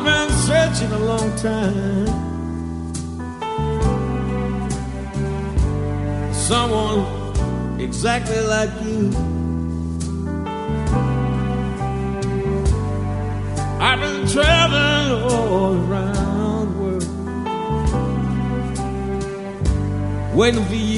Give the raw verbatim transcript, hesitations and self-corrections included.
I've been searching a long time. Someone exactly like you. I've been traveling all around the world, waiting for